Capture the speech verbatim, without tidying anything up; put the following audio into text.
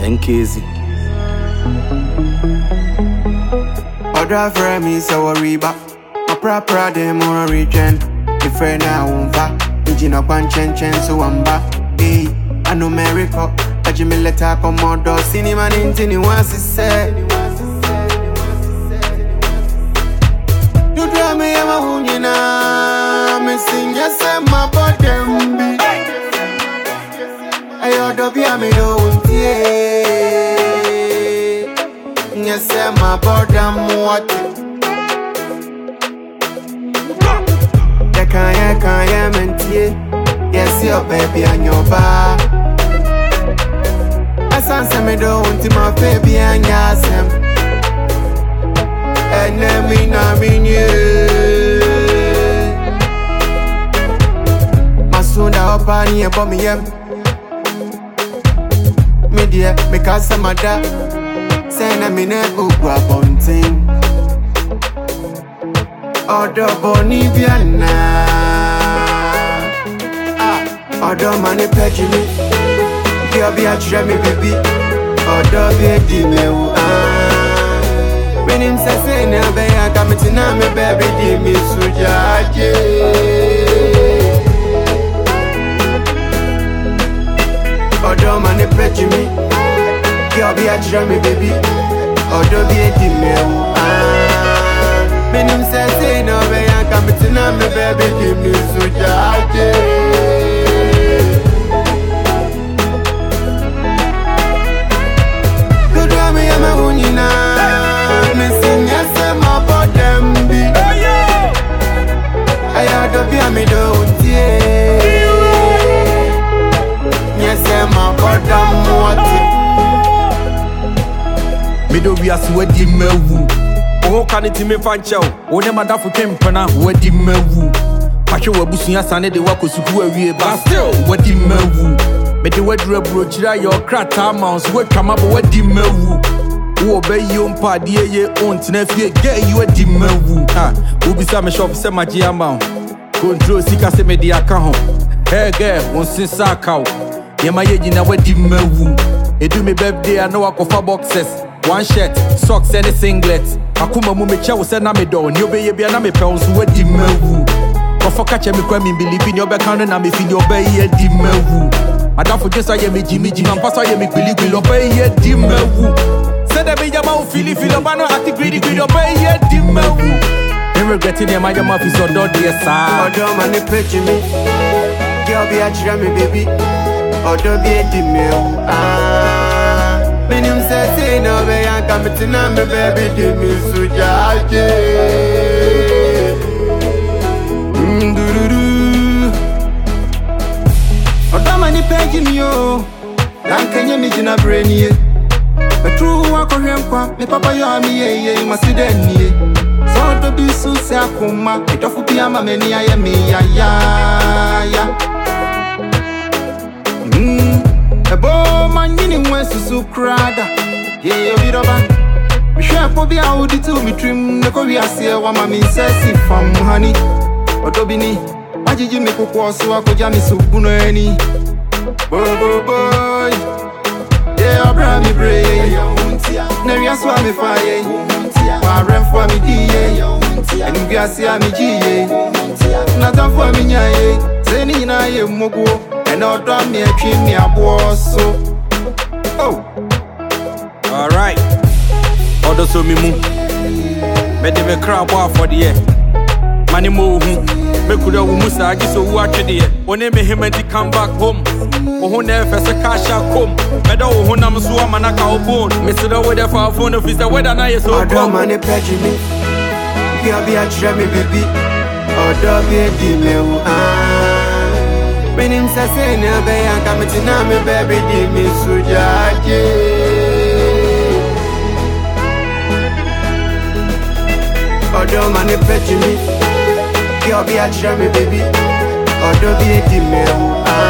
N K Z. Other friend me so worry back. My proper them on a region. If I now won't va, engine up and chen chen so I'm back. Hey, I know America. But you me let her come out door. Cinema ninety ni wants to say. You drive me I'm a wounded now. Me sing yes I'm my bottom beat. I ought to be a me don't yes I'm my bottom what. Kaya kaya mentie, yes your baby and your bar. I san se me do unti my baby and yasem. And then me na renew. Masunda opani e bomi yem. Me dear, me kasa mada. Say na me ne ugwa bonting. Odo boni biana ah odo mani peji mi girl be a try me baby odo be di me u ah when him say say na be ya kamiti na me baby di me sujaje odo mani peji mi girl be a try me baby odo be di me u ah when him say say no way I come to know me baby give me so judge. Good do me I'm a hunina. Me sing yes I'm a bottom be. I had to be a me don't yes I'm a bottom what. Me do we as we di mewu. Oh, can it me fan chow? Oh, never that for came pana, what the mewu. Pacho Wabusia Sane de Wako Suku, but still, what the mewu. But the word rebroach, your crat mouse, what come up, what the mewu. Oh, obey you on party, ye own nephew, get you a the mewu. Ah, who be some shop, some magia mount. Control Sika Semedia account. Hey, girl, one since I cow. Yamaye, what the mewu. It do me birthday, I know I go for boxes. One shirt, socks, and a singlet. Akuma mume cha usena me do ni obe ye bia na me pe unso wadi mawu ofo ka che me kwa me believe in obe kan na me fi ni obe ye di mawu adafo jesa ye me jimi jimi ampaso ye me gbili gbili obe ye di mawu se de be jama o fili fili oba no ati greedy greedy obe ye di mawu me regretting ye ma jama fi so do de sa odo ma ne page me girl be a try me baby odo be di mawu ah when him say say no way I come to know me baby give me so judge. Odo mani page me yo, dan kenye mi jina brain ye. But true wa ko hwempa, me papa yo mi ye ye ma siden ye. So do bi su se akoma, it ofu bi ama meni aye me ya ya ya. Mm. Ebo manyini mwesusu krada ye yo biroba mi hwe po bia odi tu mi trim ne ko wi ase wa ma mi sesi fam hani odobi ni ajiji mi kokwo so akoja mi subuno ani boy boy boy ye abra mi bre na wi aso mi fa ye wa remfo mi di ye eni bi ase mi ji ye na tanfo mi nya ye zeni na ye mogo. And I'll drop me a dream, me a boss. Oh, alright. Order so me move. Made me crab off for the year. Money move. Me could have almost argue so watch the year. When they make him and come back home. Oh, who never a cash out come. Me don't want to swam and I can't bone. Me sit over there for a phone of his weather. Now you're so come. Money pledge me. Girl be a try me baby. Oh, dog be a demon. Ah. When him say say no be I come to know me baby give me so judge. Odo mani pledge me, girl be a try me baby. Odo be a demon.